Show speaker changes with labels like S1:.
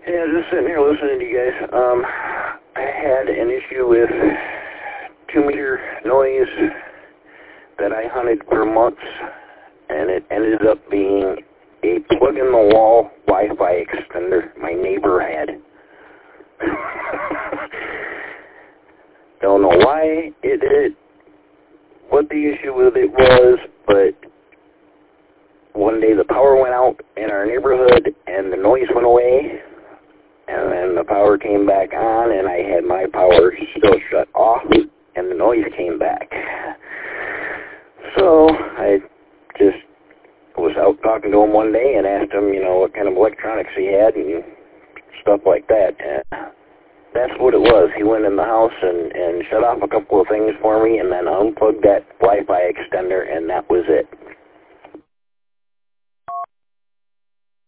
S1: Yeah, just sitting here listening to you guys. I had an issue with 2-meter noise that I hunted for months, and it ended up being a plug-in-the-wall Wi-Fi extender my neighbor had. Don't know why it did, what the issue with it was, but one day the power went out in our neighborhood and the noise went away, and then the power came back on and I had my power still shut off and the noise came back. So I just was out talking to him one day and asked him, what kind of electronics he had and stuff like that. And that's what it was. He went in the house and shut off a couple of things for me and then unplugged that Wi-Fi extender, and that was it.